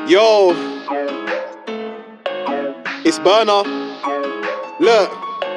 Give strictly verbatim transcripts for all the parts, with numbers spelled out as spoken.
Yo, it's Burner. Look,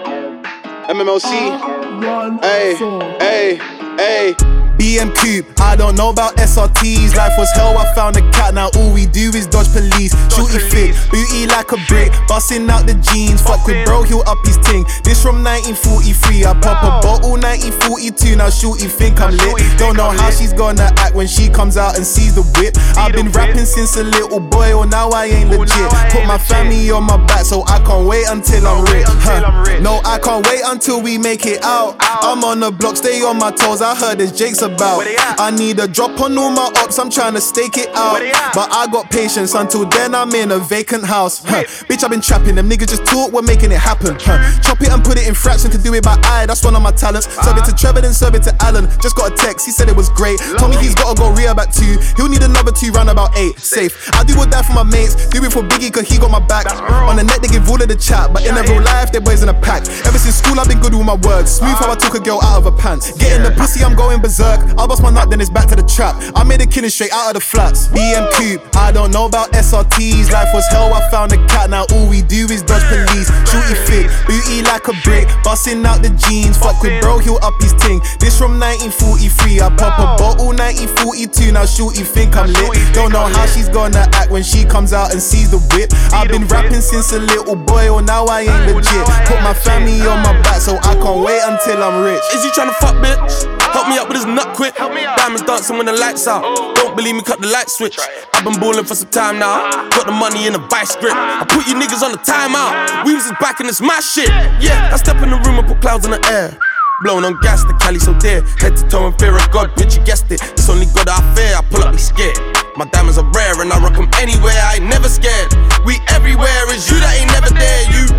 M M L C. Hey, hey, hey. B M Coupe, I don't know about S R Ts. Life was hell, I found a cat. Now all we do is dodge police. Shooty fit, booty like a brick, busting out the jeans. Fuck with bro, he'll up his ting. This from nineteen forty-three. I pop a bottle nineteen forty-two. Now Shooty think I'm lit. Don't know how she's gonna act when she comes out and sees the whip. I've been rapping since a little boy, oh now I ain't legit. Put my family on my back, so I can't wait until I'm rich. Huh. No, I can't wait until we make it out. I'm on the block, stay on my toes. I heard there's Jake's about. I need a drop on all my ops, I'm trying to stake it out. But I got patience, until then I'm in a vacant house. Huh. Bitch, I've been trapping, them niggas just talk, we're making it happen. Huh. Chop it and put it in fraction, to do it by eye, that's one of my talents. Serve it to Trevor, then serve it to Alan. Just got a text, he said it was great. Told me he's gotta go rehab at two. He'll need another two, round about eight. Safe. I do or die for my mates, do it for Biggie cause he got my back. On the net they give all of the chat, but in the real life they boys in a pack. Ever since school I've been good with my words. Smooth how I took a girl out of her pants. Getting the pussy, I'm going berserk. I'll bust my nut, then it's back to the trap. I made a killing straight out of the flats. B M Coupe, I don't know about S R Ts. Life was hell, I found a cat. Now all we do is dodge police. Shooty fit, booty like a brick, busting out the jeans. Fuck with bro, he'll up his ting. This from nineteen forty-three. I pop a bottle nineteen forty-two. Now Shooty think I'm lit. Don't know how she's gonna act when she comes out and sees the whip. I've been rapping since a little boy, oh now I ain't legit. Put my family on my back, so I can't wait until I'm rich. Is you tryna fuck, bitch? Help me up with this nut quick. Diamonds dancing when the lights out. Don't believe me, cut the light switch. I've been ballin' for some time now. Got the money in a vice grip. I put you niggas on the timeout. We was just back and it's my shit. Yeah, I step in the room and put clouds in the air. Blowing on gas, the Cali so dear. Head to toe in fear of God, bitch, you guessed it. It's only God I fear, I pull up, be scared. My diamonds are rare and I rock them anywhere, I ain't never scared. We everywhere, it's you that ain't never there, you.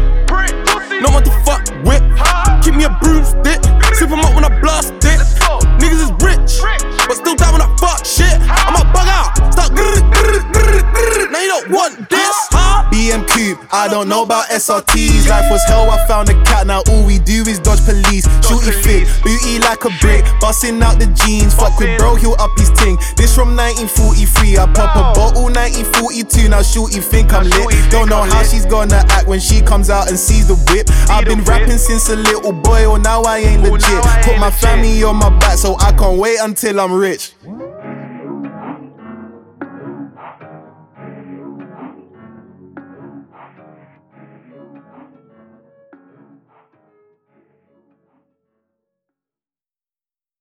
No one to fuck with. Keep me a broomstick, sip 'em up when I blast it. Niggas is rich, but still die when I fuck shit. I'ma bug out, start grrr, grrr, grrr, grrr. Now you don't want this, huh? B M Coupe, I don't know about S R Ts. Life was hell, I found a cat. Now all we do is dodge police. Shooty fit, booty like a brick, busting out the jeans. Fuck with bro, he'll up his ting. This from nineteen forty-three. I pop a bottle nineteen forty-two. Now Shooty think I'm lit. Don't know how she's gonna act when she comes out and sees the whip. I've been rapping since a little boy, oh now I ain't legit. Put my family on my back, so I can't wait until I'm rich.